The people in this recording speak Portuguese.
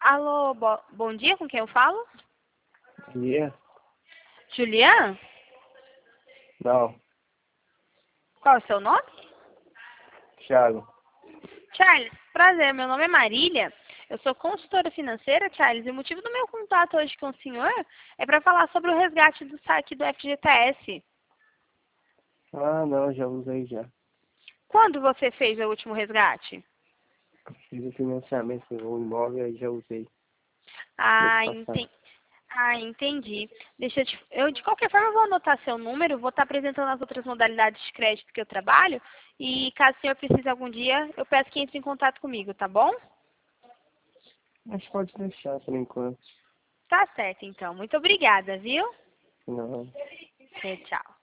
Alô, bom dia, com quem eu falo? Dia? Julian? Não. Qual é o seu nome? Thiago. Charles, prazer, meu nome é Marília. Eu sou consultora financeira, Charles, e o motivo do meu contato hoje com o senhor é para falar sobre o resgate do saque do FGTS. Ah, não, já usei já. Quando você fez o último resgate? Fiz o financiamento do imóvel e já usei. Mês Ah, passado. entendi. Eu, de qualquer forma, vou anotar seu número, vou estar apresentando as outras modalidades de crédito que eu trabalho, e caso o senhor precise algum dia, eu peço que entre em contato comigo, tá bom? Mas pode deixar por enquanto. Tá certo, então. Muito obrigada, viu? Não. Tchau.